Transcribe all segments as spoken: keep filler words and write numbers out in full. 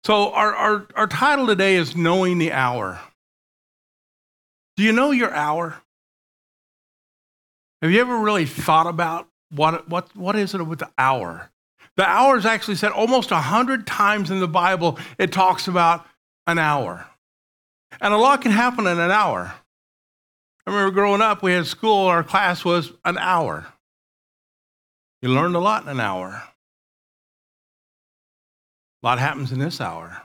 So our, our, our title today is Knowing the Hour. Do you know your hour? Have you ever really thought about what, what, what is it with the hour? The hour is actually said almost a hundred times in the Bible. It talks about an hour. And a lot can happen in an hour. I remember growing up, we had school, our class was an hour. You learned a lot in an hour. A lot happens in this hour.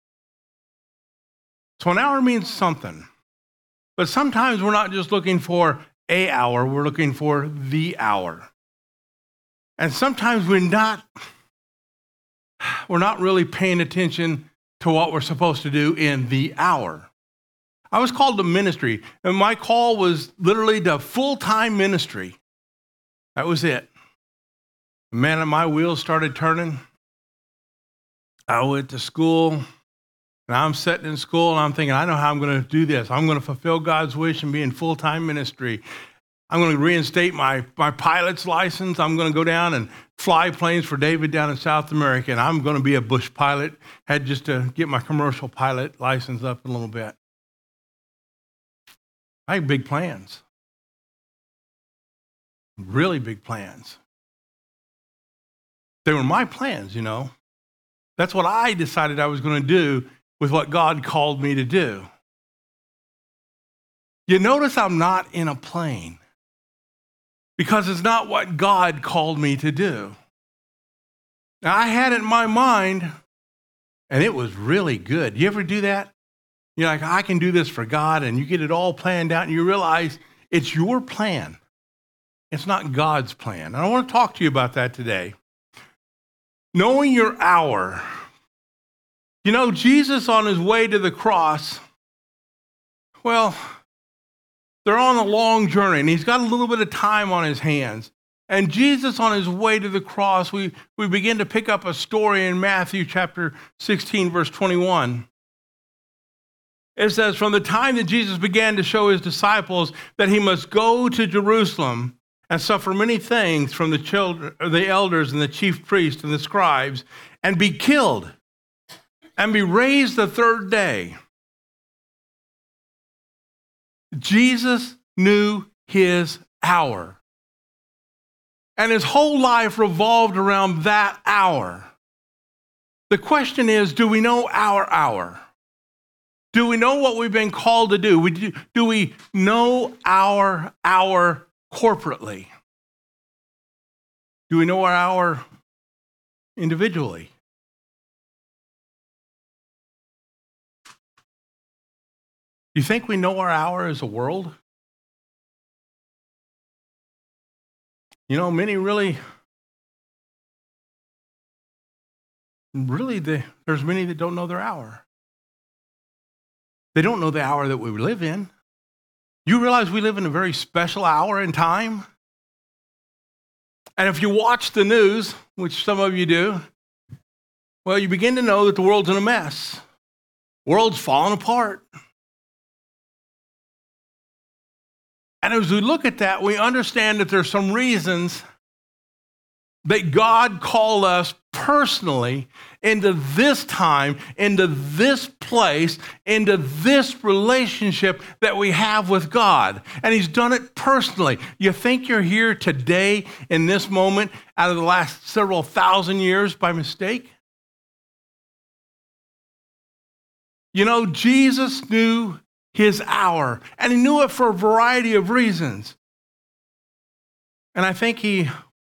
So an hour means something. But sometimes we're not just looking for a hour, we're looking for the hour. And sometimes we're not, we're not really paying attention to what we're supposed to do in the hour. I was called to ministry, and my call was literally to full-time ministry. That was it. Man, my wheels started turning. I went to school, and I'm sitting in school, and I'm thinking, I know how I'm going to do this. I'm going to fulfill God's wish and be in full-time ministry. I'm going to reinstate my, my pilot's license. I'm going to go down and fly planes for David down in South America, and I'm going to be a bush pilot. Had just to get my commercial pilot license up a little bit. I had big plans. Really big plans. They were my plans, you know. That's what I decided I was going to do with what God called me to do. You notice I'm not in a plane because it's not what God called me to do. Now, I had it in my mind, and it was really good. You ever do that? You're like, I can do this for God, and you get it all planned out, and you realize it's your plan. It's not God's plan. And I want to talk to you about that today. Knowing your hour. You know, Jesus on his way to the cross, well, they're on a long journey, and he's got a little bit of time on his hands. And Jesus on his way to the cross, we, we begin to pick up a story in Matthew chapter sixteen, verse twenty-one. It says, from the time that Jesus began to show his disciples that he must go to Jerusalem and suffer many things from the children, the elders and the chief priests and the scribes, and be killed, and be raised the third day. Jesus knew his hour. And his whole life revolved around that hour. The question is, do we know our hour? Do we know what we've been called to do? We do, do we know our hour corporately? Do we know our hour individually? Do you think we know our hour as a world? You know, many really, really, the, there's many that don't know their hour. They don't know the hour that we live in. You realize we live in a very special hour in time? And if you watch the news, which some of you do, well, you begin to know that the world's in a mess. The world's falling apart. And as we look at that, we understand that there's some reasons that God called us personally into this time, into this place, into this relationship that we have with God. And he's done it personally. You think you're here today in this moment out of the last several thousand years by mistake? You know, Jesus knew his hour, and he knew it for a variety of reasons. And I think he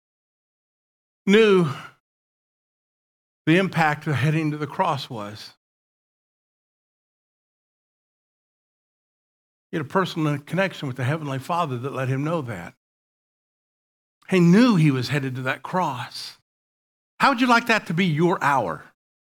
knew the impact of heading to the cross was. He had a personal connection with the Heavenly Father that let him know that. He knew he was headed to that cross. How would you like that to be your hour?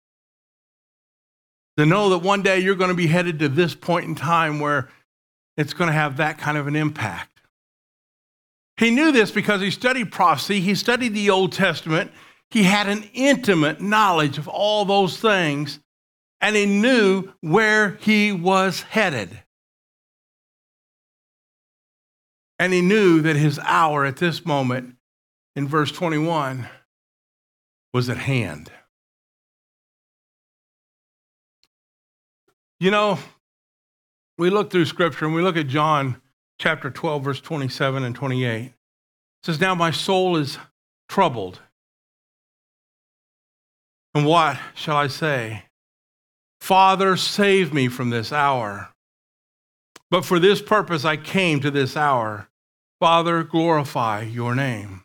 To know that one day you're going to be headed to this point in time where it's going to have that kind of an impact. He knew this because he studied prophecy, he studied the Old Testament, he had an intimate knowledge of all those things, and he knew where he was headed. And he knew that his hour at this moment, in verse twenty-one, was at hand. You know, we look through Scripture and we look at John chapter twelve, verse twenty-seven and twenty-eight. It says, now my soul is troubled. And what shall I say? Father, save me from this hour. But for this purpose I came to this hour. Father, glorify your name.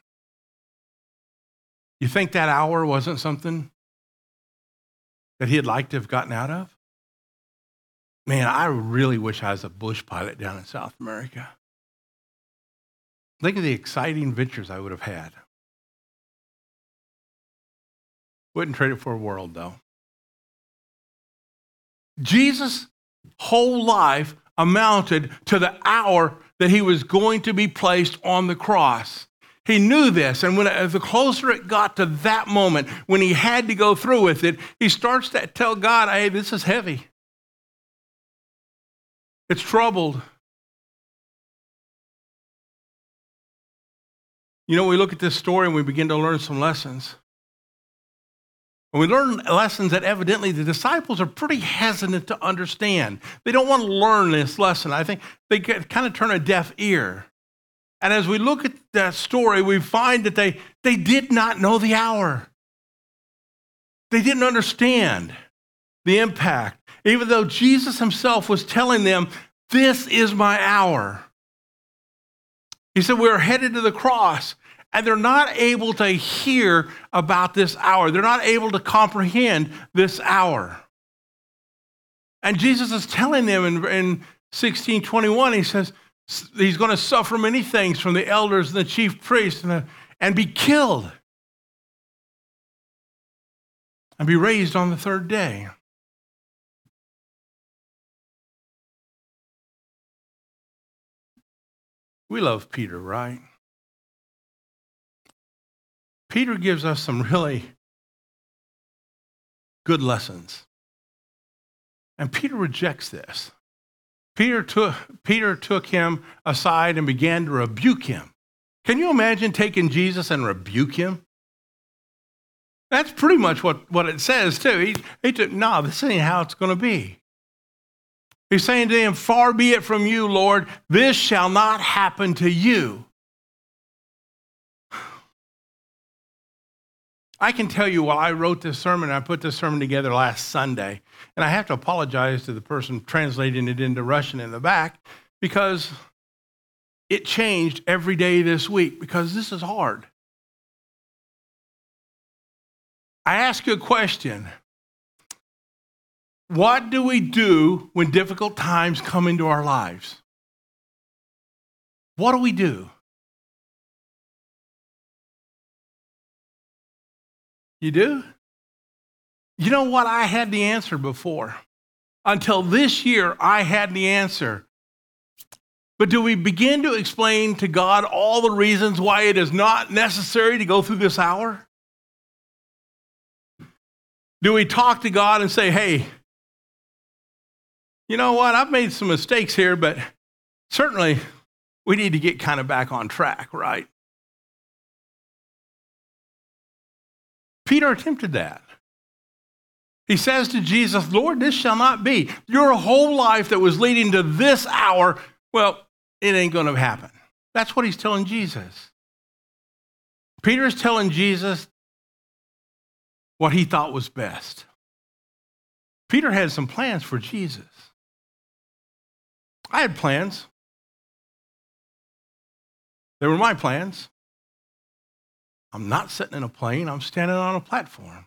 You think that hour wasn't something that he'd like to have gotten out of? Man, I really wish I was a bush pilot down in South America. Think of the exciting adventures I would have had. Wouldn't trade it for a world, though. Jesus' whole life amounted to the hour that he was going to be placed on the cross. He knew this, and when the closer it got to that moment, when he had to go through with it, he starts to tell God, hey, this is heavy. It's troubled. You know, we look at this story and we begin to learn some lessons. And we learn lessons that evidently the disciples are pretty hesitant to understand. They don't want to learn this lesson. I think they get, kind of turn a deaf ear. And as we look at that story, we find that they, they did not know the hour. They didn't understand the impact, even though Jesus himself was telling them, this is my hour. He said, we're headed to the cross. And they're not able to hear about this hour. They're not able to comprehend this hour. And Jesus is telling them in, in sixteen twenty-one, he says he's going to suffer many things from the elders and the chief priests and, the, and be killed and be raised on the third day. We love Peter, right? Peter gives us some really good lessons. And Peter rejects this. Peter took, Peter took him aside and began to rebuke him. Can you imagine taking Jesus and rebuke him? That's pretty much what, what it says, too. He, he took, no, this ain't how it's going to be. He's saying to him, far be it from you, Lord, this shall not happen to you. I can tell you while I wrote this sermon, I put this sermon together last Sunday, and I have to apologize to the person translating it into Russian in the back because it changed every day this week because this is hard. I ask you a question. What do we do when difficult times come into our lives? What do we do? You do? You know what? I had the answer before. Until this year, I had the answer. But do we begin to explain to God all the reasons why it is not necessary to go through this hour? Do we talk to God and say, hey, you know what? I've made some mistakes here, but certainly we need to get kind of back on track, right? Peter attempted that. He says to Jesus, Lord, this shall not be. Your whole life that was leading to this hour, well, it ain't going to happen. That's what he's telling Jesus. Peter's telling Jesus what he thought was best. Peter had some plans for Jesus. I had plans. They were my plans. I'm not sitting in a plane. I'm standing on a platform.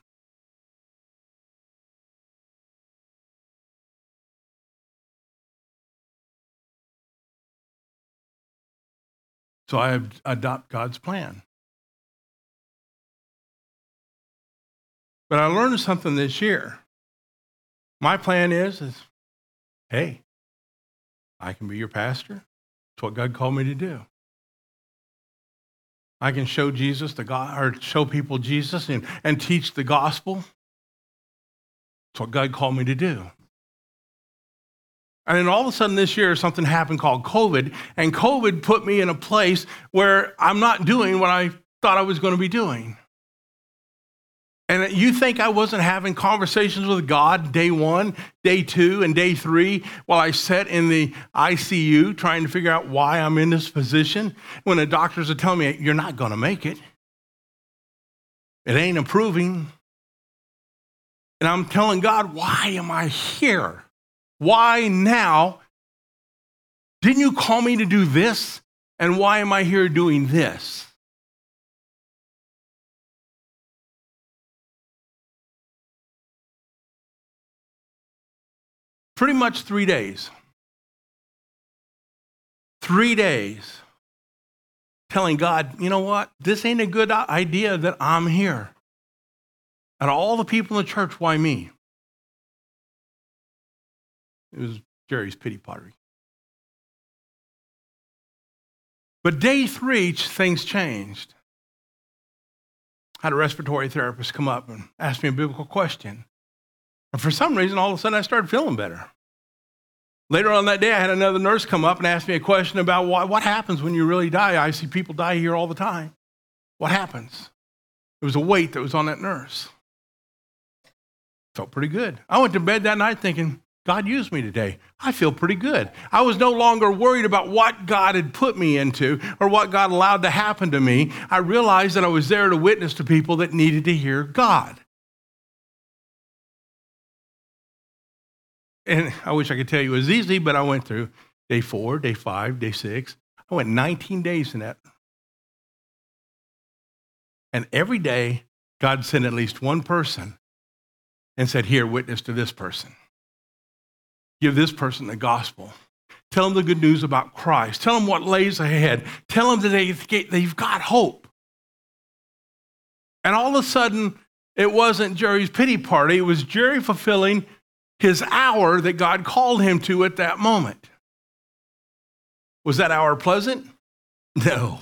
So I adopt God's plan. But I learned something this year. My plan is, is, hey, I can be your pastor. It's what God called me to do. I can show Jesus the God, or show people Jesus and, and teach the gospel. That's what God called me to do. And then all of a sudden this year, something happened called COVID, and COVID put me in a place where I'm not doing what I thought I was going to be doing. And you think I wasn't having conversations with God day one, day two, and day three while I sat in the I C U trying to figure out why I'm in this position when the doctors are telling me, you're not going to make it. It ain't improving. And I'm telling God, why am I here? Why now? Didn't you call me to do this? And why am I here doing this? Pretty much three days. Three days telling God, you know what? This ain't a good idea that I'm here. Out of all the people in the church, why me? It was Jerry's pity pottery. But day three, things changed. I had a respiratory therapist come up and ask me a biblical question. And for some reason, all of a sudden, I started feeling better. Later on that day, I had another nurse come up and ask me a question about what, what happens when you really die. I see people die here all the time. What happens? It was a weight that was on that nurse. Felt pretty good. I went to bed that night thinking, God used me today. I feel pretty good. I was no longer worried about what God had put me into or what God allowed to happen to me. I realized that I was there to witness to people that needed to hear God. And I wish I could tell you it was easy, but I went through day four, day five, day six. I went nineteen days in that. And every day, God sent at least one person and said, here, witness to this person. Give this person the gospel. Tell them the good news about Christ. Tell them what lays ahead. Tell them that they, they've got hope. And all of a sudden, it wasn't Jerry's pity party. It was Jerry fulfilling his hour that God called him to at that moment. Was that hour pleasant? No.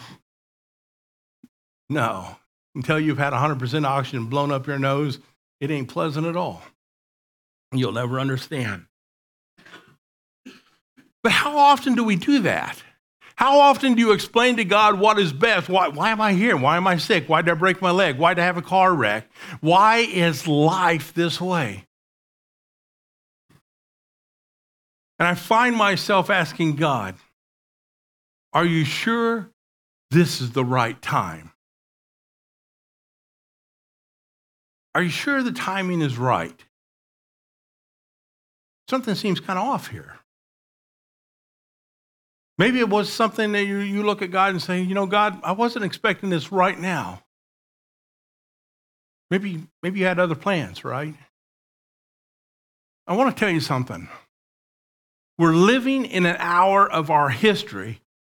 No. Until you've had one hundred percent oxygen blown up your nose, it ain't pleasant at all. You'll never understand. But how often do we do that? How often do you explain to God what is best? Why, why am I here? Why am I sick? Why did I break my leg? Why did I have a car wreck? Why is life this way? And I find myself asking God, are you sure this is the right time? Are you sure the timing is right? Something seems kind of off here. Maybe it was something that you, you look at God and say, you know, God, I wasn't expecting this right now. Maybe, maybe you had other plans, right? I want to tell you something. We're living in an hour of our history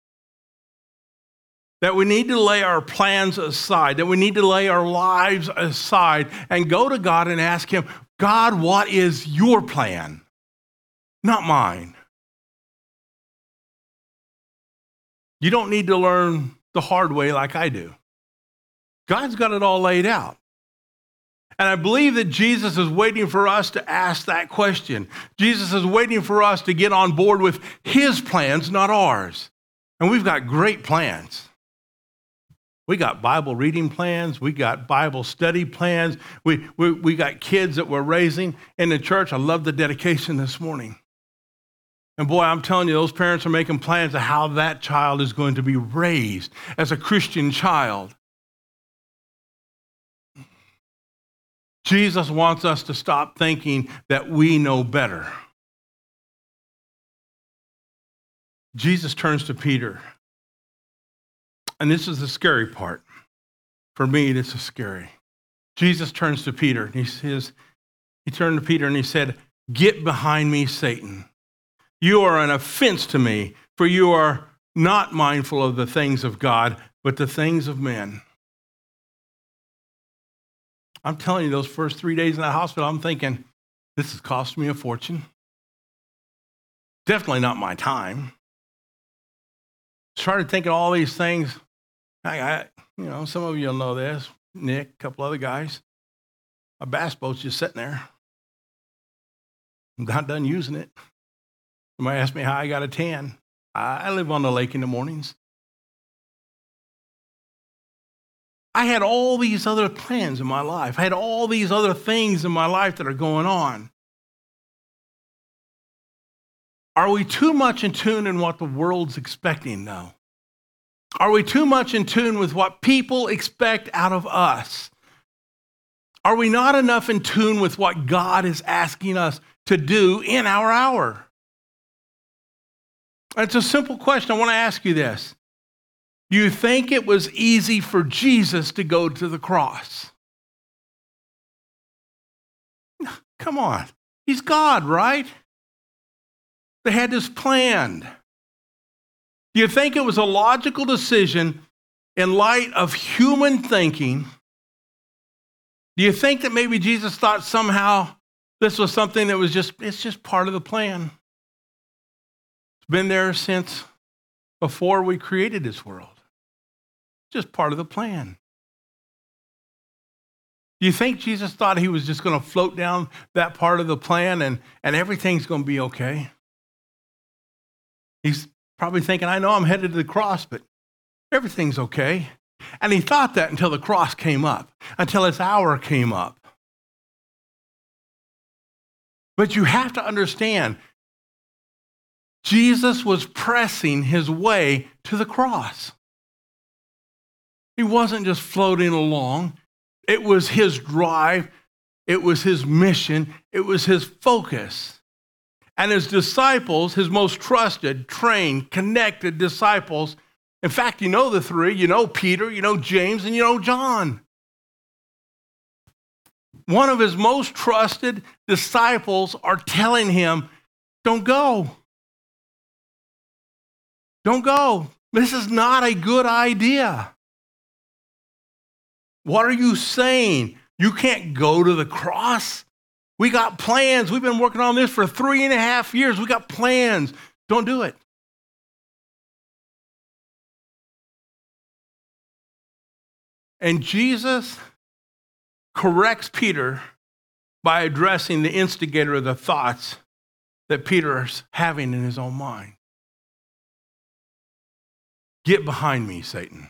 that we need to lay our plans aside, that we need to lay our lives aside and go to God and ask him, God, what is your plan? Not mine. You don't need to learn the hard way like I do. God's got it all laid out. And I believe that Jesus is waiting for us to ask that question. Jesus is waiting for us to get on board with his plans, not ours. And we've got great plans. We got Bible reading plans. We got Bible study plans. We, we, we got kids that we're raising in the church. I love the dedication this morning. And boy, I'm telling you, those parents are making plans of how that child is going to be raised as a Christian child. Jesus wants us to stop thinking that we know better. Jesus turns to Peter. And this is the scary part. For me, this is scary. Jesus turns to Peter and he says, he turned to Peter and he said, "Get behind me, Satan. You are an offense to me, for you are not mindful of the things of God, but the things of men." I'm telling you, those first three days in that hospital, I'm thinking, this has cost me a fortune. Definitely not my time. Started thinking all these things. I, I, you know, some of you will know this. Nick, a couple other guys. My bass boat's just sitting there. I'm not done using it. Somebody asked me how I got a tan. I live on the lake in the mornings. I had all these other plans in my life. I had all these other things in my life that are going on. Are we too much in tune in what the world's expecting now? Are we too much in tune with what people expect out of us? Are we not enough in tune with what God is asking us to do in our hour? It's a simple question. I want to ask you this. Do you think it was easy for Jesus to go to the cross? Come on. He's God, right? They had this planned. Do you think it was a logical decision in light of human thinking? Do you think that maybe Jesus thought somehow this was something that was just, it's just part of the plan? It's been there since before we created this world. Just part of the plan. Do you think Jesus thought he was just going to float down that part of the plan and, and everything's going to be okay? He's probably thinking, I know I'm headed to the cross, but everything's okay. And he thought that until the cross came up, until his hour came up. But you have to understand, Jesus was pressing his way to the cross. He wasn't just floating along. It was his drive. It was his mission. It was his focus. And his disciples, his most trusted, trained, connected disciples, in fact, you know the three. You know Peter, you know James, and you know John. One of his most trusted disciples are telling him, don't go. Don't go. This is not a good idea. What are you saying? You can't go to the cross? We got plans. We've been working on this for three and a half years. We got plans. Don't do it. And Jesus corrects Peter by addressing the instigator of the thoughts that Peter's having in his own mind. Get behind me, Satan.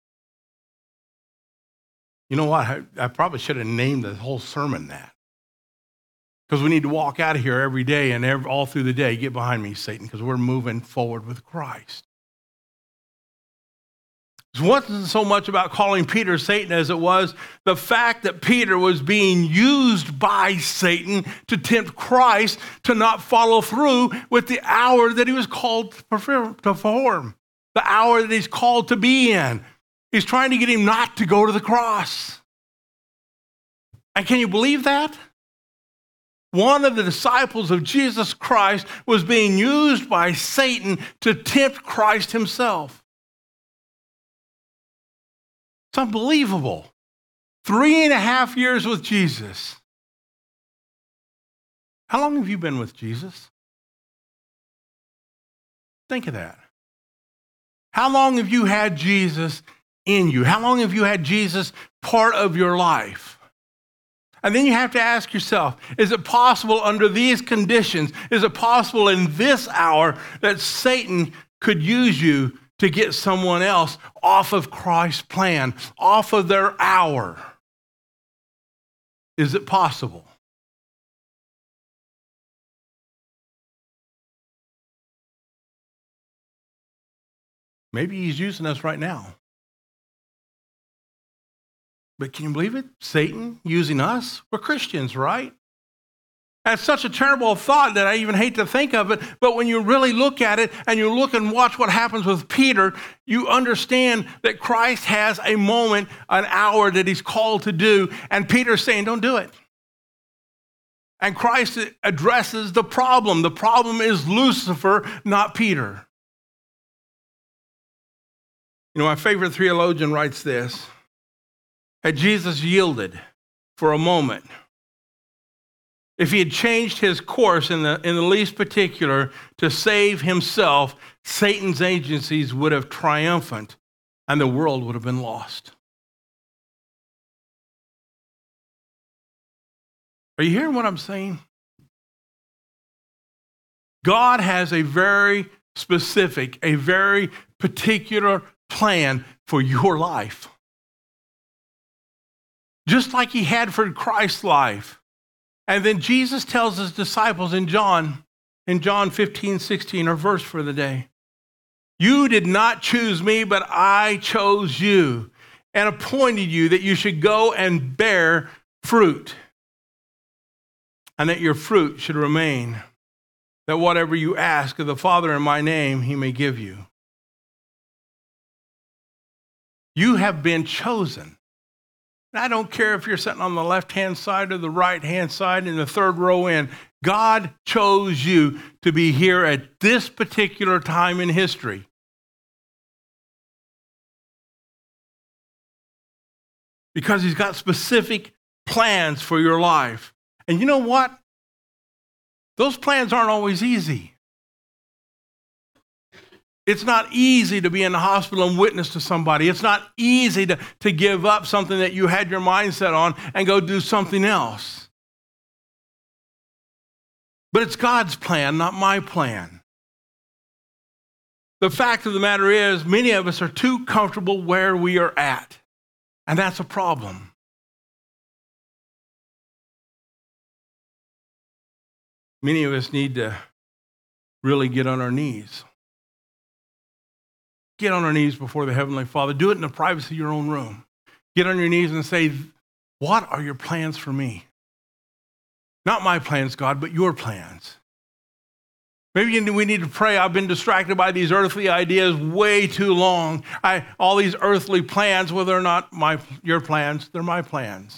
You know what? I, I probably should have named the whole sermon that. Because we need to walk out of here every day and every, all through the day, get behind me, Satan, because we're moving forward with Christ. It wasn't so much about calling Peter Satan as it was the fact that Peter was being used by Satan to tempt Christ to not follow through with the hour that he was called to perform, the hour that he's called to be in. He's trying to get him not to go to the cross. And can you believe that? One of the disciples of Jesus Christ was being used by Satan to tempt Christ himself. It's unbelievable. Three and a half years with Jesus. How long have you been with Jesus? Think of that. How long have you had Jesus in you? How long have you had Jesus part of your life? And then you have to ask yourself, is it possible under these conditions, is it possible in this hour that Satan could use you to get someone else off of Christ's plan, off of their hour? Is it possible? Maybe he's using us right now. But can you believe it? Satan using us? We're Christians, right? That's such a terrible thought that I even hate to think of it. But when you really look at it and you look and watch what happens with Peter, you understand that Christ has a moment, an hour that he's called to do. And Peter's saying, don't do it. And Christ addresses the problem. The problem is Lucifer, not Peter. You know, my favorite theologian writes this. Had Jesus yielded for a moment, if he had changed his course in the, in the least particular to save himself, Satan's agencies would have triumphant and the world would have been lost. Are you hearing what I'm saying? God has a very specific, a very particular plan for your life. just like he had for Christ's life. And then Jesus tells his disciples in John, in John fifteen, sixteen, our verse for the day, you did not choose me, but I chose you and appointed you that you should go and bear fruit, and that your fruit should remain, that whatever you ask of the Father in my name, he may give you. You have been chosen. And I don't care if you're sitting on the left-hand side or the right-hand side in the third row in. God chose you to be here at this particular time in history. Because he's got specific plans for your life. And you know what? Those plans aren't always easy. It's not easy to be in the hospital and witness to somebody. It's not easy to, to give up something that you had your mindset on and go do something else. But it's God's plan, not my plan. The fact of the matter is, many of us are too comfortable where we are at. And that's a problem. Many of us need to really get on our knees. Get on our knees before the Heavenly Father. Do it in the privacy of your own room. Get on your knees and say, what are your plans for me? Not my plans, God, but your plans. Maybe we need to pray. I've been distracted by these earthly ideas way too long. I, all these earthly plans, whether or not my, your plans, they're my plans.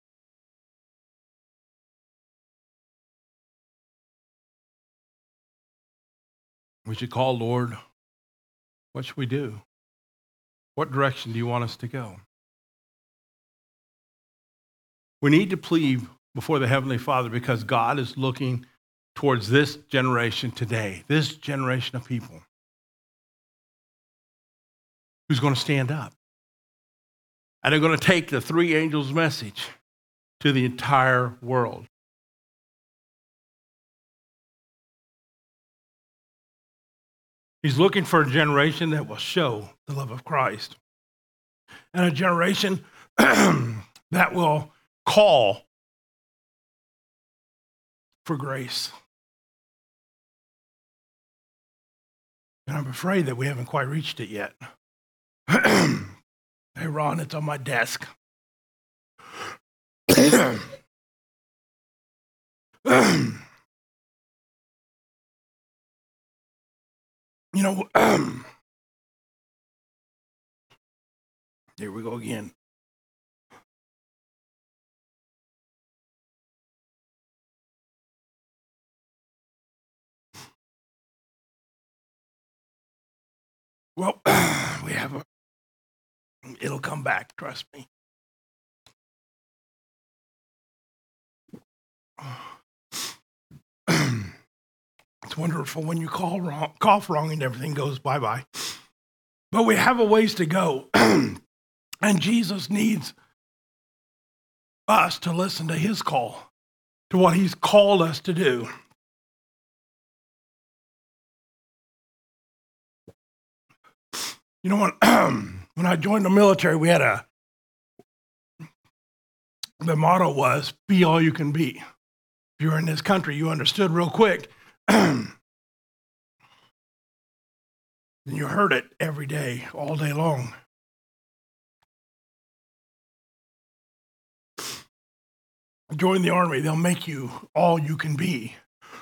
We should call, Lord, what should we do? What direction do you want us to go? We need to plead before the Heavenly Father because God is looking towards this generation today, this generation of people who's going to stand up. And they're going to take the three angels' message to the entire world. He's looking for a generation that will show the love of Christ. And a generation that will call for grace. And I'm afraid that we haven't quite reached it yet. Hey, Ron, it's on my desk. You know, um, here we go again. Well, we have a, it'll come back, trust me. It's wonderful when you call wrong, cough wrong and everything goes bye-bye. But we have a ways to go. And Jesus needs us to listen to his call, to what he's called us to do. You know, when, when I joined the military, we had a, the motto was, be all you can be. If you were in this country, you understood real quick. And you heard it every day, all day long. Join the army, they'll make you all you can be.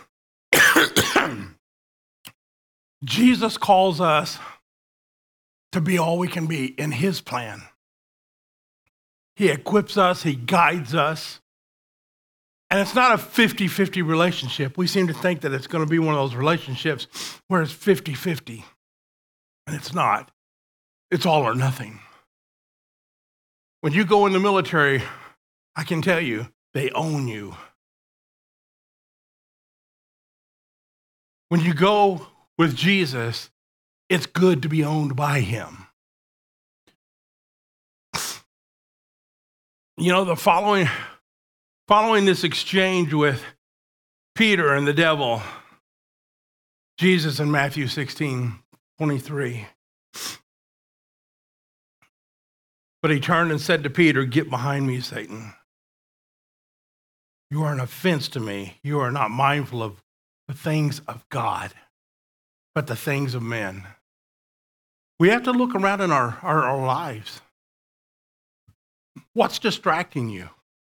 Jesus calls us to be all we can be in his plan. He equips us, he guides us. And it's not a fifty-fifty relationship. We seem to think that it's going to be one of those relationships where it's fifty-fifty. And it's not. It's all or nothing. When you go in the military, I can tell you, they own you. When you go with Jesus, it's good to be owned by him. You know, the following, following this exchange with Peter and the devil, Jesus in Matthew sixteen twenty-three. But he turned and said to Peter, "Get behind me, Satan. You are an offense to me. You are not mindful of the things of God, but the things of men." We have to look around in our, our, our lives. What's distracting you?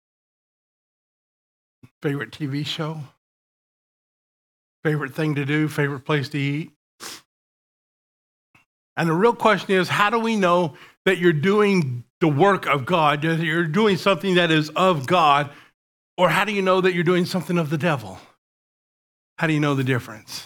Favorite T V show? Favorite thing to do? Favorite place to eat? And the real question is, how do we know that you're doing the work of God, that you're doing something that is of God, or how do you know that you're doing something of the devil? How do you know the difference?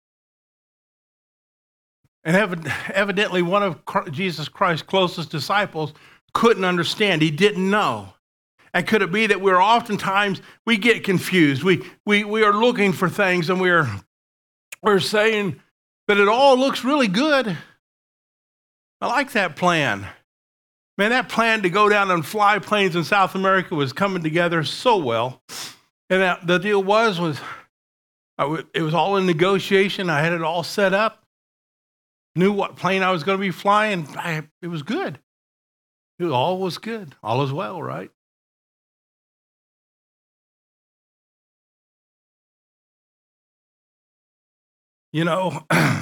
And evidently, one of Jesus Christ's closest disciples couldn't understand. He didn't know. And could it be that we're oftentimes, we get confused. We, we, we are looking for things and we're, we're saying that it all looks really good. I like that plan. Man, that plan to go down and fly planes in South America was coming together so well. And that, the deal was, was I w- it was all in negotiation. I had it all set up. Knew what plane I was going to be flying. I, it was good. It was, all was good. All is well, right? You know,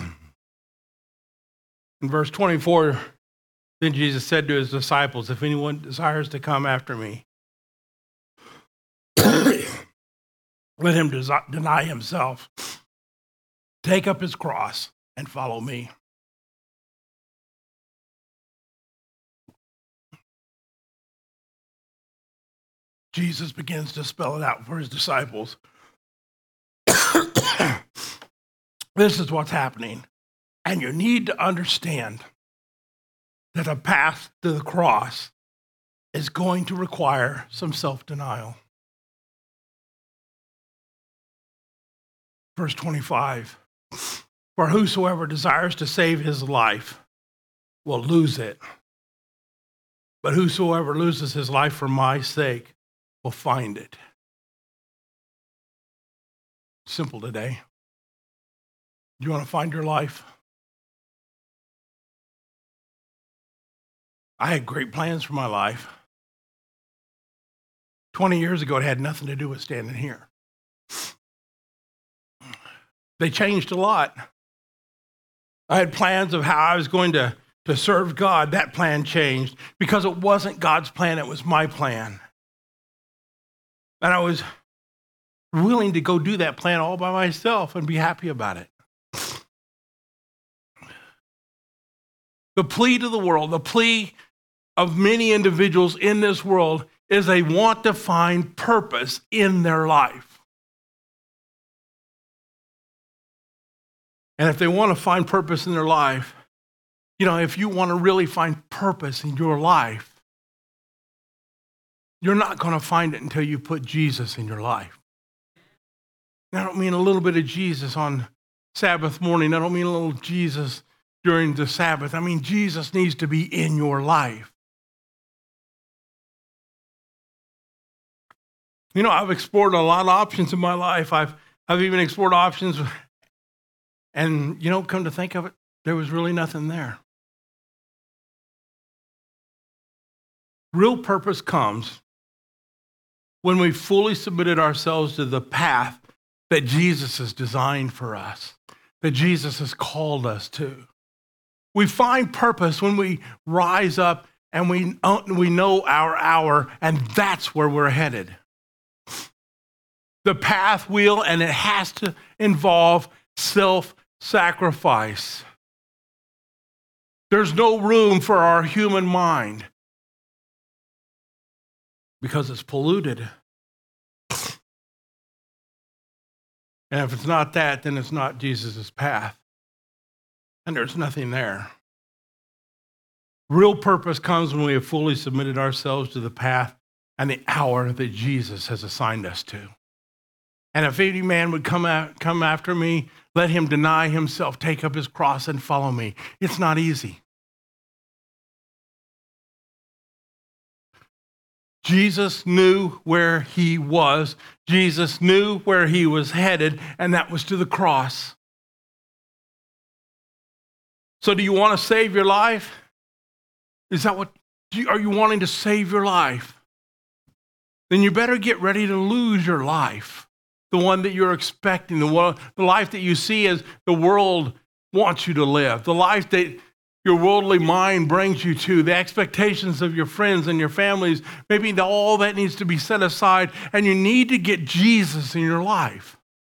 in verse twenty-four, then Jesus said to his disciples, "If anyone desires to come after me, let him des- deny himself, take up his cross, and follow me." Jesus begins to spell it out for his disciples. This is what's happening. And you need to understand that a path to the cross is going to require some self-denial. Verse twenty-five, "For whosoever desires to save his life will lose it. But whosoever loses his life for my sake will find it." Simple today. Do you want to find your life? I had great plans for my life. twenty years ago, it had nothing to do with standing here. They changed a lot. I had plans of how I was going to, to serve God. That plan changed because it wasn't God's plan, it was my plan. And I was willing to go do that plan all by myself and be happy about it. The plea to the world, the plea of many individuals in this world is they want to find purpose in their life. And if they want to find purpose in their life, you know, if you want to really find purpose in your life, you're not going to find it until you put Jesus in your life. I don't mean a little bit of Jesus on Sabbath morning. I don't mean a little Jesus during the Sabbath. I mean, Jesus needs to be in your life. You know, I've explored a lot of options in my life. I've, I've even explored options, and, you know, come to think of it, there was really nothing there. Real purpose comes when we fully submitted ourselves to the path that Jesus has designed for us, that Jesus has called us to. We find purpose when we rise up and we, we know our hour, and that's where we're headed. The path will, and it has to involve self-sacrifice. There's no room for our human mind because it's polluted. And if it's not that, then it's not Jesus' path. And there's nothing there. Real purpose comes when we have fully submitted ourselves to the path and the hour that Jesus has assigned us to. And if any man would come, out, come after me, let him deny himself, take up his cross, and follow me. It's not easy. Jesus knew where he was. Jesus knew where he was headed, and that was to the cross. So do you want to save your life? Is that what are you wanting to save your life? Then you better get ready to lose your life, the one that you're expecting, the, one, the life that you see as the world wants you to live, the life that your worldly mind brings you to, the expectations of your friends and your families. Maybe the, all that needs to be set aside, and you need to get Jesus in your life.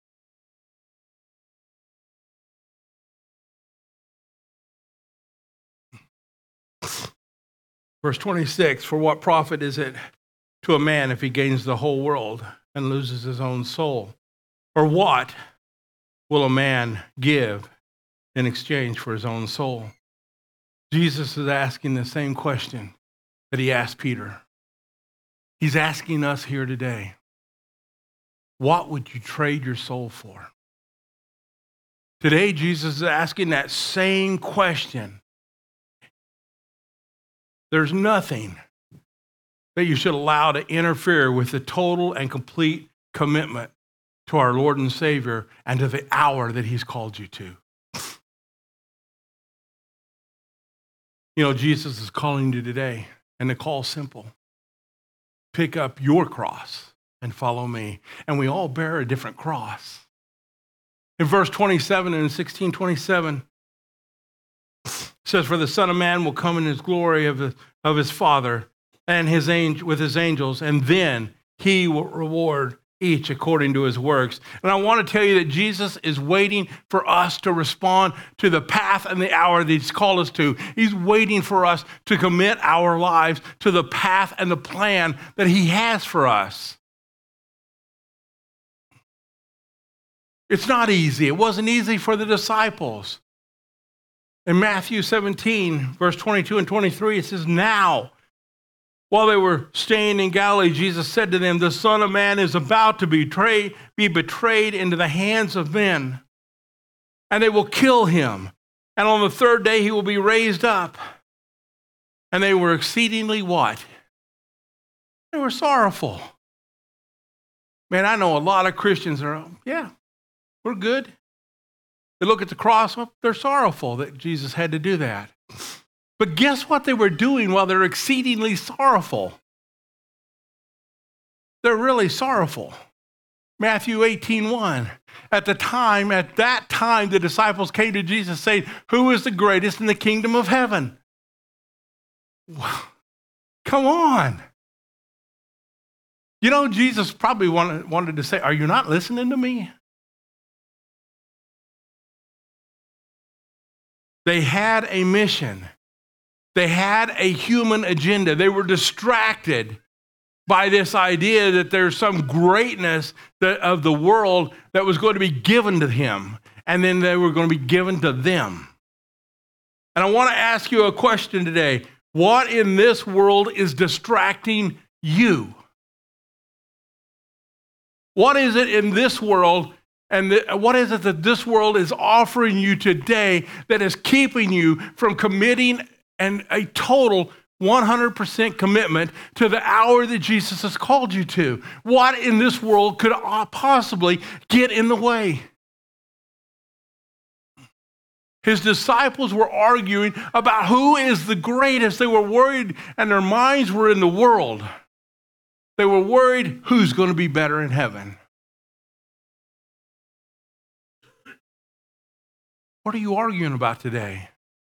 Verse twenty-six, for what profit is it to a man if he gains the whole world and loses his own soul? Or what will a man give in exchange for his own soul? Jesus is asking the same question that he asked Peter. He's asking us here today, what would you trade your soul for? Today, Jesus is asking that same question. There's nothing that you should allow to interfere with the total and complete commitment to our Lord and Savior and to the hour that he's called you to. You know, Jesus is calling you today, and the call's simple. Pick up your cross and follow me. And we all bear a different cross. In verse twenty-seven and sixteen twenty-seven, it says, for the Son of Man will come in his glory of, the, of his Father and his angel, with his angels, and then he will reward each according to his works. And I want to tell you that Jesus is waiting for us to respond to the path and the hour that he's called us to. He's waiting for us to commit our lives to the path and the plan that he has for us. It's not easy. It wasn't easy for the disciples. In Matthew seventeen, verse twenty-two and twenty-three, it says, now, while they were staying in Galilee, Jesus said to them, the Son of Man is about to betray, be betrayed into the hands of men, and they will kill him. And on the third day, he will be raised up. And they were exceedingly what? They were sorrowful. Man, I know a lot of Christians are, yeah, we're good. They look at the cross, well, they're sorrowful that Jesus had to do that. But guess what they were doing while they're exceedingly sorrowful? They're really sorrowful. Matthew eighteen one. At the time, at that time, the disciples came to Jesus saying, who is the greatest in the kingdom of heaven? Come on. You know, Jesus probably wanted, wanted to say, are you not listening to me? They had a mission. They had a human agenda. They were distracted by this idea that there's some greatness that, of the world that was going to be given to him, and then they were going to be given to them. And I want to ask you a question today. What in this world is distracting you? What is it in this world, and the, what is it that this world is offering you today that is keeping you from committing and a total one hundred percent commitment to the hour that Jesus has called you to? What in this world could possibly get in the way? His disciples were arguing about who is the greatest. They were worried, and their minds were in the world. They were worried who's going to be better in heaven. What are you arguing about today?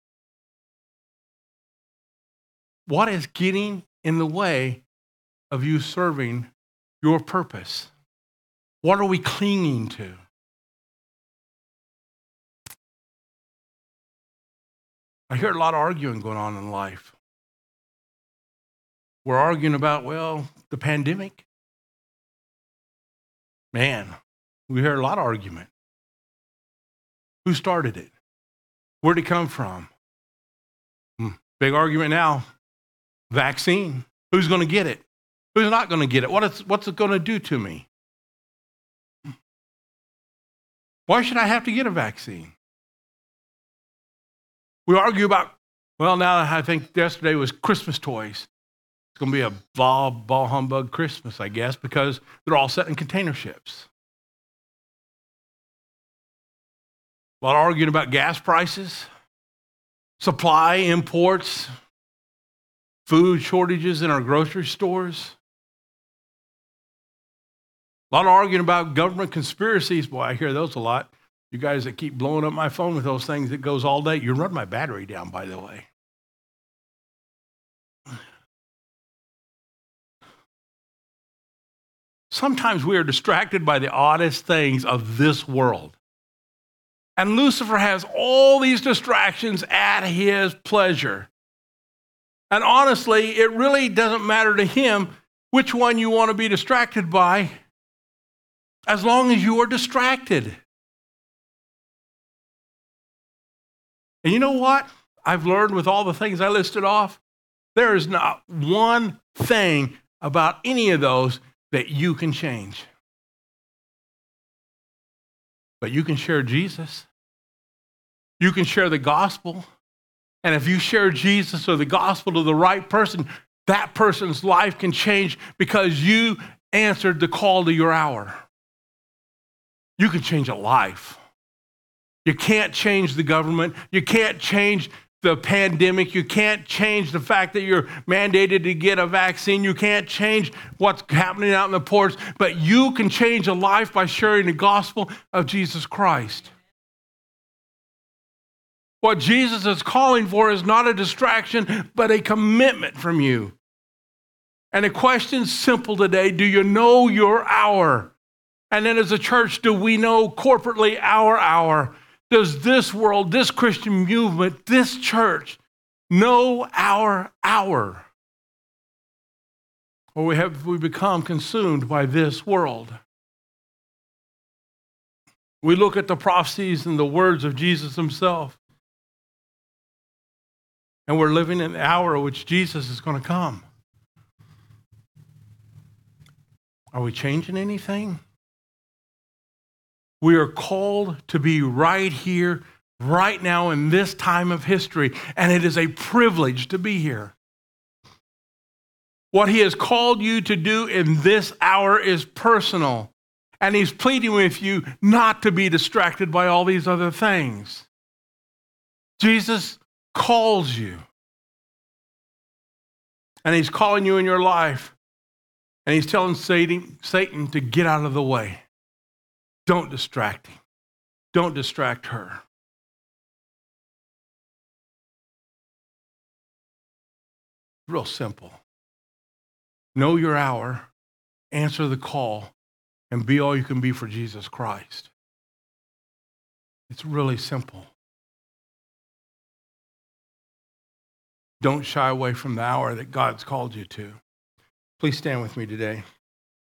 What is getting in the way of you serving your purpose? What are we clinging to? I hear a lot of arguing going on in life. We're arguing about, well, the pandemic. Man, we hear a lot of argument. Who started it? Where'd it come from? Hmm. Big argument now. Vaccine. Who's going to get it? Who's not going to get it? What is, what's it going to do to me? Why should I have to get a vaccine? We argue about, well, now I think yesterday was Christmas toys. It's going to be a ball, ball humbug Christmas, I guess, because they're all set in container ships. A lot of arguing about gas prices, supply, imports. food shortages in our grocery stores. A lot of arguing about government conspiracies. Boy, I hear those a lot. You guys that keep blowing up my phone with those things, it goes all day. You're running my battery down, by the way. Sometimes we are distracted by the oddest things of this world. And Lucifer has all these distractions at his pleasure. And honestly, it really doesn't matter to him which one you want to be distracted by, as long as you are distracted. And you know what? I've learned with all the things I listed off, there is not one thing about any of those that you can change. But you can share Jesus. You can share the gospel. And if you share Jesus or the gospel to the right person, that person's life can change because you answered the call to your hour. You can change a life. You can't change the government. You can't change the pandemic. You can't change the fact that you're mandated to get a vaccine. You can't change what's happening out in the ports, but you can change a life by sharing the gospel of Jesus Christ. What Jesus is calling for is not a distraction, but a commitment from you. And the question's simple today. Do you know your hour? And then as a church, do we know corporately our hour? Does this world, this Christian movement, this church know our hour? Or we have we become consumed by this world? We look at the prophecies and the words of Jesus himself, and we're living in the hour in which Jesus is going to come. Are we changing anything? We are called to be right here, right now in this time of history, and it is a privilege to be here. What he has called you to do in this hour is personal, and he's pleading with you not to be distracted by all these other things. Jesus calls you, and he's calling you in your life, and he's telling Satan, Satan to get out of the way. Don't distract him. Don't distract her. Real simple. Know your hour, answer the call, and be all you can be for Jesus Christ. It's really simple. Don't shy away from the hour that God's called you to. Please stand with me today.